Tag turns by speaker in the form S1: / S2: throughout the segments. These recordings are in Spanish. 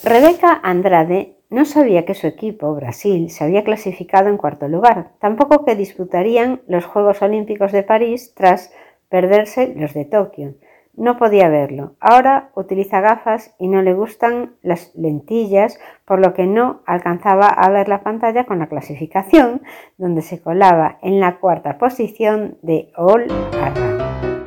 S1: Rebeca Andrade no sabía que su equipo, Brasil, se había clasificado en cuarto lugar, tampoco que disputarían los Juegos Olímpicos de París tras perderse los de Tokio. No podía verlo. Ahora utiliza gafas y no le gustan las lentillas, por lo que no alcanzaba a ver la pantalla con la clasificación, donde se colaba en la cuarta posición de All Around.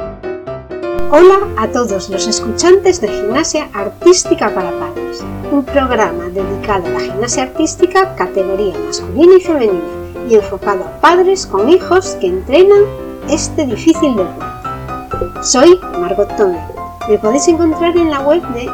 S2: Hola a todos los escuchantes de Gimnasia Artística para Padres, un programa dedicado a la gimnasia artística categoría masculina y femenina y enfocado a padres con hijos que entrenan este difícil deporte. Soy Margot Tomé. Me podéis encontrar en la web de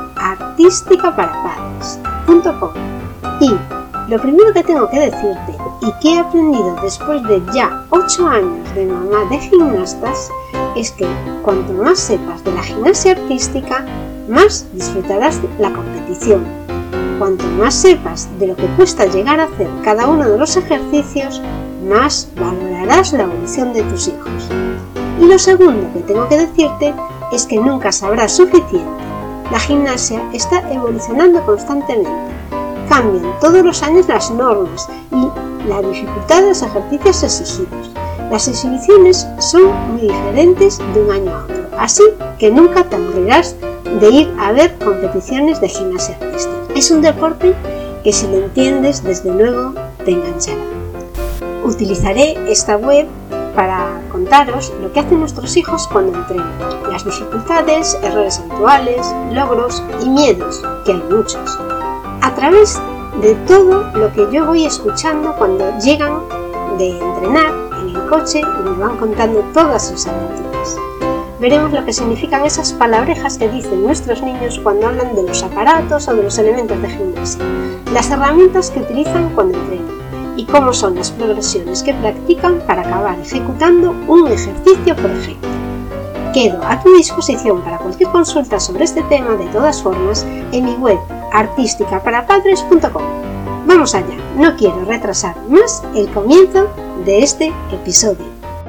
S2: artisticaparapadres.com y lo primero que tengo que decirte y que he aprendido después de ya 8 años de mamá de gimnastas es que cuanto más sepas de la gimnasia artística, más disfrutarás de la competición. Cuanto más sepas de lo que cuesta llegar a hacer cada uno de los ejercicios, más valorarás la evolución de tus hijos. Y lo segundo que tengo que decirte es que nunca sabrás suficiente. La gimnasia está evolucionando constantemente. Cambian todos los años las normas y la dificultad de los ejercicios exigidos. Las exhibiciones son muy diferentes de un año a otro, así que nunca te aburrirás de ir a ver competiciones de gimnasia artística. Es un deporte que si lo entiendes, desde luego te enganchará. Utilizaré esta web para contaros lo que hacen nuestros hijos cuando entrenan, las dificultades, errores habituales, logros y miedos, que hay muchos, a través de todo lo que yo voy escuchando cuando llegan de entrenar en el coche y me van contando todas sus aventuras. Veremos lo que significan esas palabrejas que dicen nuestros niños cuando hablan de los aparatos o de los elementos de gimnasia, las herramientas que utilizan cuando entrenan y cómo son las progresiones que practican para acabar ejecutando un ejercicio perfecto. Quedo a tu disposición para cualquier consulta sobre este tema de todas formas en mi web artisticaparapadres.com. Vamos allá, no quiero retrasar más el comienzo de este episodio.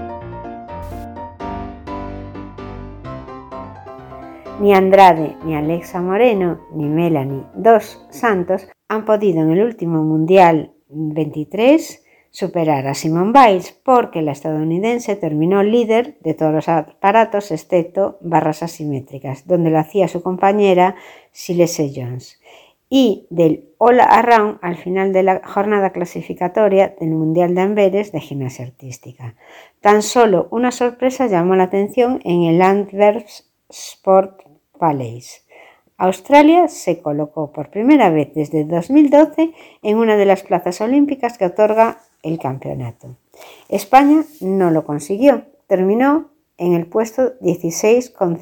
S1: Ni Andrade, ni Alexa Moreno, ni Melanie dos Santos han podido en el último Mundial 23 superar a Simone Biles porque la estadounidense terminó líder de todos los aparatos excepto barras asimétricas, donde lo hacía su compañera Silese Jones, y del All Around al final de la jornada clasificatoria del Mundial de Amberes de gimnasia artística. Tan solo una sorpresa llamó la atención en el Antwerps Sport Palace. Australia se colocó por primera vez desde 2012 en una de las plazas olímpicas que otorga el campeonato. España no lo consiguió, terminó en el puesto 16 con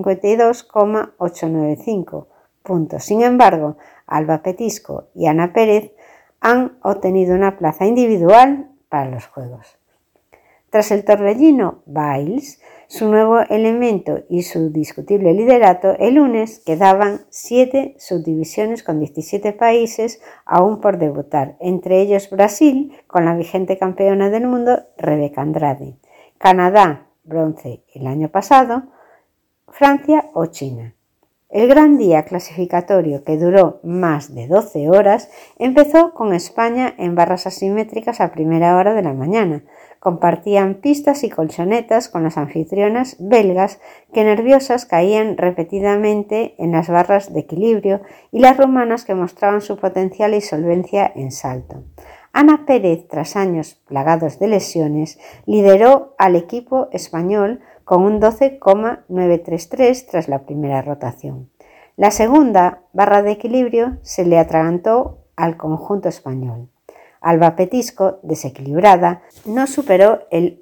S1: 152,895 puntos. Sin embargo, Alba Petisco y Ana Pérez han obtenido una plaza individual para los Juegos. Tras el torbellino Biles, su nuevo elemento y su discutible liderato, el lunes quedaban 7 subdivisiones con 17 países aún por debutar, entre ellos Brasil, con la vigente campeona del mundo Rebeca Andrade, Canadá, bronce el año pasado, Francia o China. El gran día clasificatorio, que duró más de 12 horas, empezó con España en barras asimétricas a primera hora de la mañana. Compartían pistas y colchonetas con las anfitrionas belgas que nerviosas caían repetidamente en las barras de equilibrio y las rumanas que mostraban su potencial y solvencia en salto. Ana Pérez, tras años plagados de lesiones, lideró al equipo español con un 12,933 tras la primera rotación. La segunda barra de equilibrio se le atragantó al conjunto español. Alba Petisco, desequilibrada, no superó el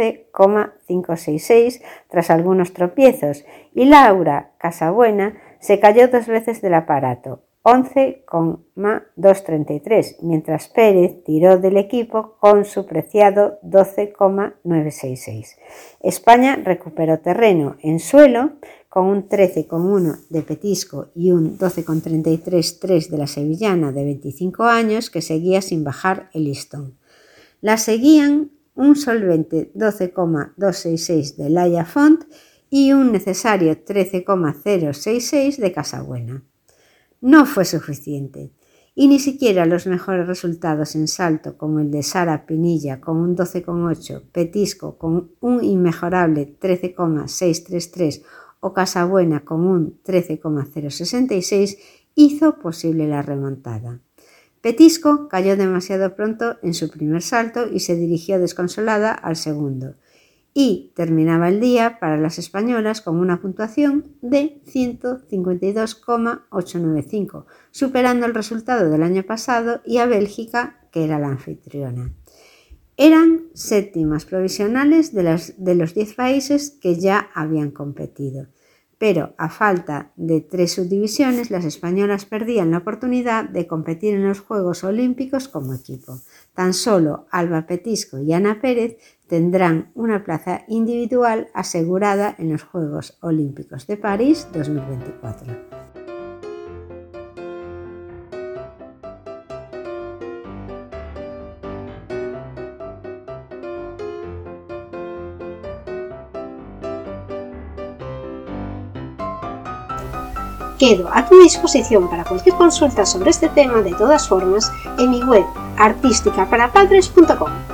S1: 11,566 tras algunos tropiezos y Laura Casabuena se cayó 2 veces del aparato, 11,233, mientras Pérez tiró del equipo con su preciado 12,966. España recuperó terreno en suelo con un 13,1 de Petisco y un 12,333 de la sevillana de 25 años que seguía sin bajar el listón. La seguían un solvente 12,266 de Laia Font y un necesario 13,066 de Casabuena. no fue suficiente. Y ni siquiera los mejores resultados en salto, como el de Sara Pinilla con un 12,8, Petisco con un inmejorable 13,633 o Casabuena con un 13,066, hizo posible la remontada. Petisco cayó demasiado pronto en su primer salto y se dirigió desconsolada al segundo. Y terminaba el día para las españolas con una puntuación de 152,895, superando el resultado del año pasado y a Bélgica, que era la anfitriona. Eran séptimas provisionales de los 10 países que ya habían competido, pero a falta de 3 subdivisiones, las españolas perdían la oportunidad de competir en los Juegos Olímpicos como equipo. Tan solo Alba Petisco y Ana Pérez tendrán una plaza individual asegurada en los Juegos Olímpicos de París 2024.
S2: Quedo a tu disposición para cualquier consulta sobre este tema de todas formas en mi web artisticaparapadres.com.